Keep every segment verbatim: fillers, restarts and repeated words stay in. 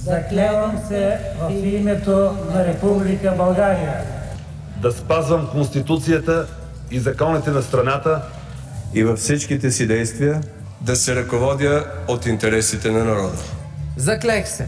Заклевам се в името на Република България да спазвам Конституцията и законите на страната и във всичките си действия да се ръководя от интересите на народа. Заклех се!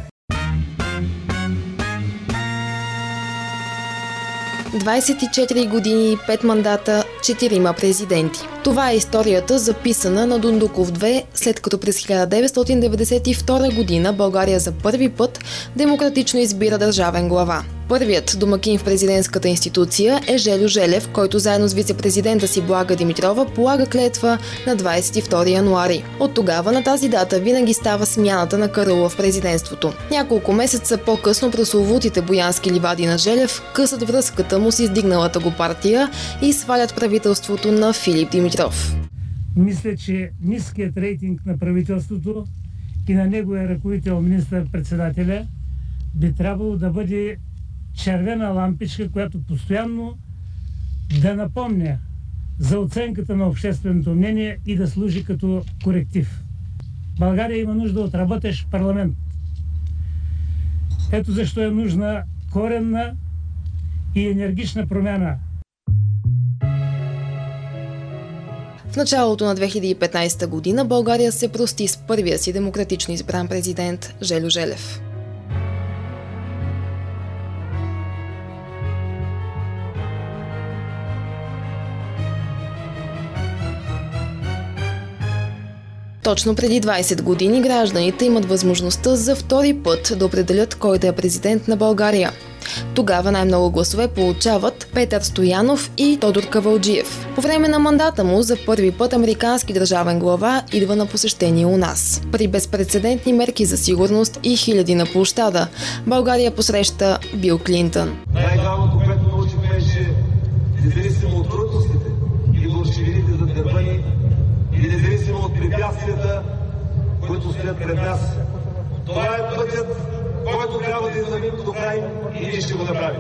двадесет и четири години, пет мандата, четирима президенти. Това е историята, записана на Дондуков две, след като през хиляда деветстотин деветдесет и втора година България за първи път демократично избира държавен глава. Първият домакин в президентската институция е Жельо Желев, който заедно с вице-президента си Блага Димитрова полага клетва на двадесет и втори януари. От тогава на тази дата винаги става смяната на караула в президентството. Няколко месеца по-късно прословутите боянски ливади на Желев късат връзката му с издигналата го партия и свалят правителството на Филип Димитров. Мисля, че ниският рейтинг на правителството и на неговия ръководител министър-председателя би трябвало да бъде червена лампичка, която постоянно да напомня за оценката на общественото мнение и да служи като коректив. България има нужда от работещ парламент. Ето защо е нужна коренна и енергична промяна. В началото на две хиляди и петнадесета година България се прости с първия си демократично избран президент Жельо Желев. Точно преди двадесет години гражданите имат възможността за втори път да определят кой да е президент на България. Тогава най-много гласове получават Петър Стоянов и Тодор Кавалджиев. По време на мандата му за първи път американски държавен глава идва на посещение у нас. При безпрецедентни мерки за сигурност и хиляди на площада България посреща Бил Клинтън. Най-главното, което научихме, е, че независимо от трудностите и вълшевините задърбани, и независимо от препятствията, които стоят пред нас, това е пътят, който трябва да извървим до край и ние ще го направим.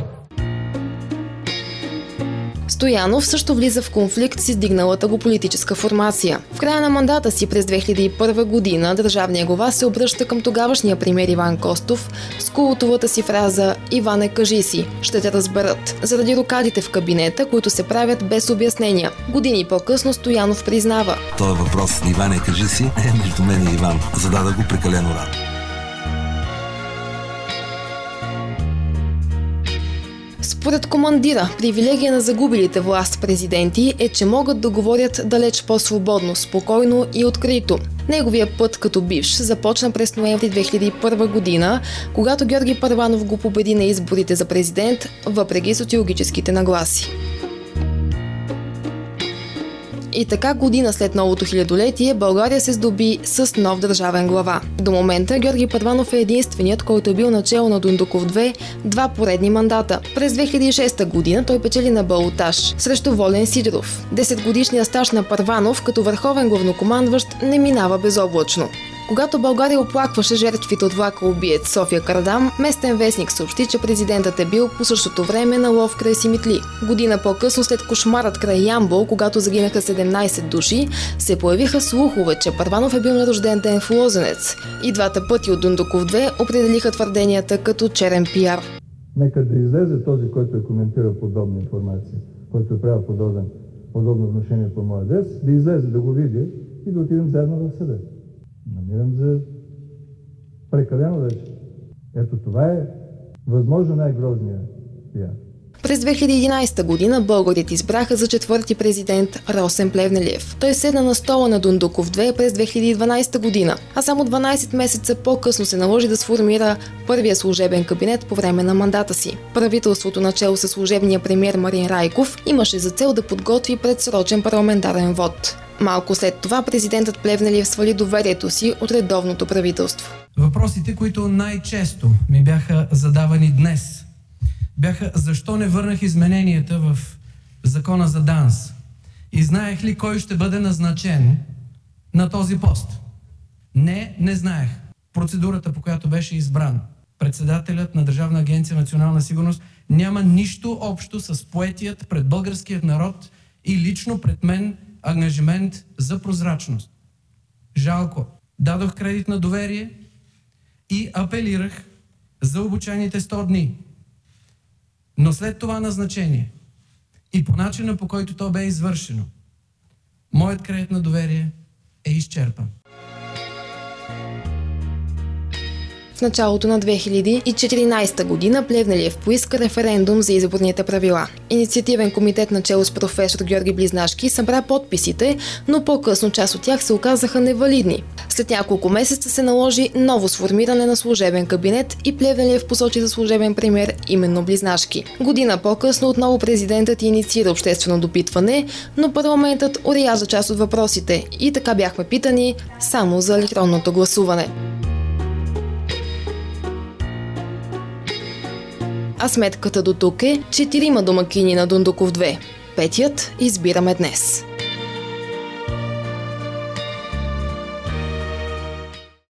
Стоянов също влиза в конфликт с издигналата го политическа формация. В края на мандата си през две хиляди и първа година държавният глава се обръща към тогавашния премиер Иван Костов с култовата си фраза „Иване, кажи си, ще те разберат“, заради рокадите в кабинета, които се правят без обяснения. Години по-късно Стоянов признава: „Този въпрос, Иване, кажи си, е между мен и Иван. Задада го прекалено рано.“ Според командира, привилегия на загубилите власт президенти е, че могат да говорят далеч по-свободно, спокойно и открито. Неговия път като бивш започна през ноември две хиляди и първа година, когато Георги Първанов го победи на изборите за президент, въпреки социологическите нагласи. И така година след новото хилядолетие България се здоби с нов държавен глава. До момента Георги Първанов е единственият, който е бил начело на Дондуков две два поредни мандата. През две хиляди и шеста година той печели на балотаж срещу Волен Сидеров. Десетгодишният стаж на Първанов като върховен главнокомандващ не минава безоблачно. Когато България оплакваше жертвите от влака убиец София Кардам, местен вестник съобщи, че президентът е бил по същото време на лов край Симитли. Година по-късно, след кошмарът край Ямбол, когато загинаха седемнадесет души, се появиха слухове, че Първанов е бил на рожден ден в Лозенец. И двата пъти от Дондуков две определиха твърденията като черен пиар. Нека да излезе този, който е коментирал подобна информация, който е правил подобен, подобно отношение по моя адрес, да излезе, да го види и да отидем заедно в съда. Намирам за прекалено вече. Ето това е възможно най-грозният пиар. През две хиляди и единадесета година българите избраха за четвърти президент Росен Плевнелиев. Той седна на стола на Дондуков две през две хиляди и дванадесета година, а само дванадесет месеца по-късно се наложи да сформира първия служебен кабинет по време на мандата си. Правителството начело със служебния премиер Марин Райков имаше за цел да подготви предсрочен парламентарен вод. Малко след това президентът Плевнелиев свали доверието си от редовното правителство. Въпросите, които най-често ми бяха задавани днес, бяха защо не върнах измененията в закона за ДАНС и знаех ли кой ще бъде назначен на този пост. Не, не знаех. Процедурата, по която беше избран председателят на Държавна агенция национална сигурност, няма нищо общо с поетият пред българският народ и лично пред мен ангажимент за прозрачност. Жалко. Дадох кредит на доверие и апелирах за обучаните сто дни. Но след това назначение и по начина, по който то бе извършено, моят кредит на доверие е изчерпан. В началото на две хиляди и четиринадесета година Плевнелиев поиска референдум за изборните правила. Инициативен комитет начело с професор Георги Близнашки събра подписите, но по-късно част от тях се оказаха невалидни. След няколко месеца се наложи ново сформиране на служебен кабинет и Плевнелиев посочи за служебен премиер именно Близнашки. Година по-късно отново президентът инициира обществено допитване, но парламентът оряза част от въпросите и така бяхме питани само за електронното гласуване. А сметката до тук е четирима домакини на Дондуков две. Петият избираме днес.